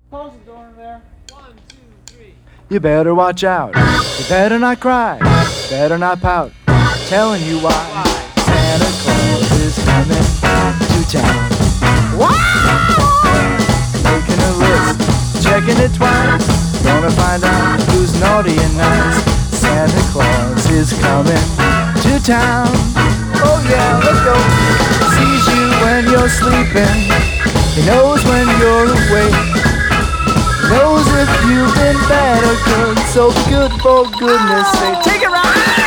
Close the door in there. You better watch out. You better not cry. Better not pout. Telling you why. Santa Claus is coming to town. Making a list, checking it twice. Gonna find out who's naughty and nice. Santa Claus is coming to town. Oh yeah, let's go. Sees you when you're sleeping. He knows when you're awake. Knows if you've been bad or good. So good for goodness sake. Take it right.